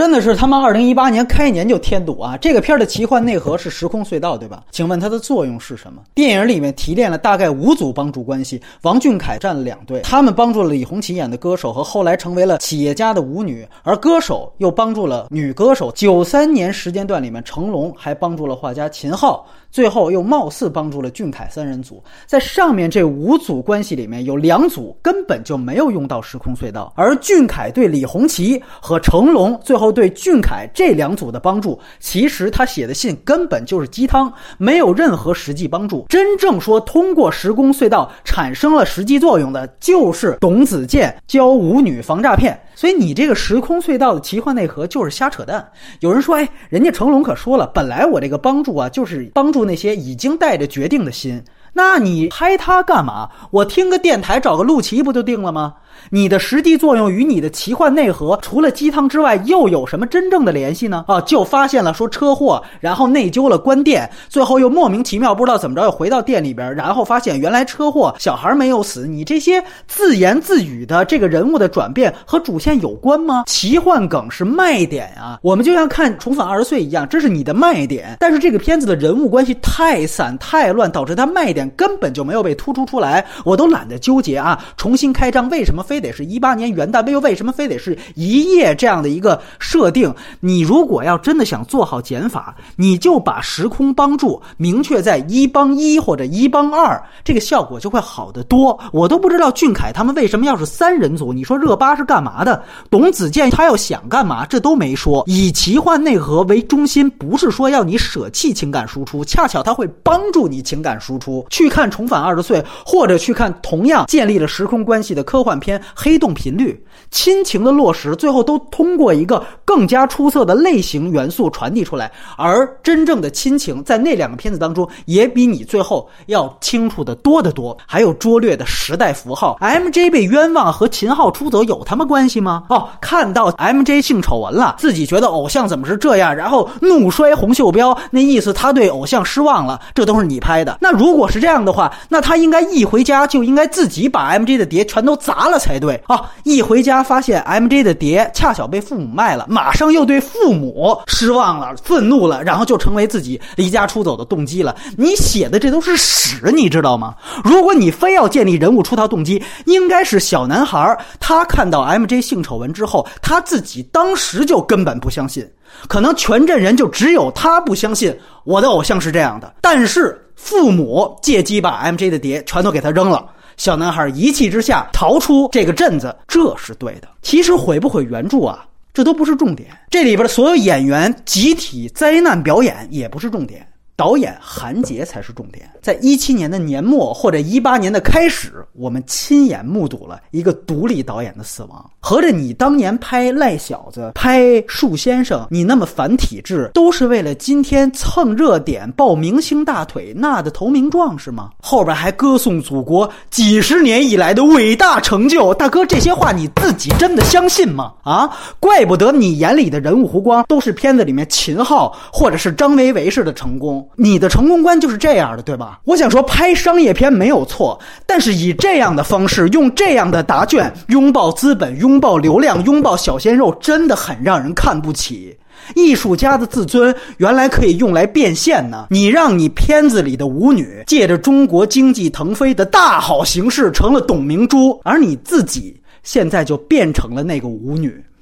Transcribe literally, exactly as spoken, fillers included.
真的是他妈二零一八年开年就添堵啊！这个片的奇幻内核是时空隧道，对吧？请问它的作用是什么？电影里面提炼了大概五组帮助关系，王俊凯占了两队，他们帮助了李红旗演的歌手和后来成为了企业家的舞女，而歌手又帮助了女歌手。九三年时间段里面，成龙还帮助了画家秦昊，最后又貌似帮助了俊凯三人组。在上面这五组关系里面，有两组根本就没有用到时空隧道，而俊凯对李红旗和成龙最后对俊凯这两组的帮助，其实他写的信根本就是鸡汤，没有任何实际帮助。真正说通过时空隧道产生了实际作用的，就是董子健教舞女防诈骗。所以你这个时空隧道的奇幻内核就是瞎扯淡。有人说，哎，人家成龙可说了，本来我这个帮助啊，就是帮助那些已经带着决定的心，那你拍他干嘛？我听个电台找个陆琪不就定了吗？你的实际作用与你的奇幻内核除了鸡汤之外又有什么真正的联系呢？啊，就发现了说车祸，然后内疚了关店，最后又莫名其妙不知道怎么着又回到店里边，然后发现原来车祸小孩没有死。你这些自言自语的这个人物的转变和主线有关吗？奇幻梗是卖点啊，我们就像看重返二十岁一样，这是你的卖点。但是这个片子的人物关系太散太乱，导致它卖点根本就没有被突出出来。我都懒得纠结啊，重新开张为什么非得是一八年元旦，又为什么非得是一夜这样的一个设定？你如果要真的想做好减法，你就把时空帮助明确在一帮一或者一帮二，这个效果就会好得多。我都不知道俊凯他们为什么要是三人组，你说热巴是干嘛的？董子健他要想干嘛？这都没说。以奇幻内核为中心，不是说要你舍弃情感输出，恰巧他会帮助你情感输出。去看重返二十岁，或者去看同样建立了时空关系的科幻片黑洞频率，亲情的落实最后都通过一个更加出色的类型元素传递出来，而真正的亲情在那两个片子当中也比你最后要清楚的多得多。还有拙劣的时代符号， M J 被冤枉和秦昊出走有他们关系吗？哦，看到 M J 性丑闻了，自己觉得偶像怎么是这样，然后怒摔红袖标，那意思他对偶像失望了，这都是你拍的。那如果是这样的话，那他应该一回家就应该自己把 M J 的碟全都砸了才对啊！一回家发现 M J 的碟恰巧被父母卖了，马上又对父母失望了，愤怒了，然后就成为自己离家出走的动机了。你写的这都是屎，你知道吗？如果你非要建立人物出逃动机，应该是小男孩他看到 M J 性丑闻之后，他自己当时就根本不相信，可能全镇人就只有他不相信我的偶像是这样的，但是父母借机把 M J 的碟全都给他扔了，小男孩一气之下逃出这个镇子，这是对的。其实毁不毁原著啊，这都不是重点，这里边的所有演员集体灾难表演也不是重点，导演韩杰才是重点。在一七年的年末或者一八年的开始，我们亲眼目睹了一个独立导演的死亡。合着你当年拍赖小子拍树先生，你那么反体制，都是为了今天蹭热点抱明星大腿那的投名状是吗？后边还歌颂祖国几十年以来的伟大成就，大哥，这些话你自己真的相信吗？啊，怪不得你眼里的人物弧光都是片子里面秦昊或者是张维维式的成功，你的成功观就是这样的，对吧？我想说拍商业片没有错，但是以这样的方式，用这样的答卷拥抱资本，拥抱流量，拥抱小鲜肉，真的很让人看不起。艺术家的自尊原来可以用来变现呢，你让你片子里的舞女借着中国经济腾飞的大好形势成了董明珠，而你自己现在就变成了那个舞女。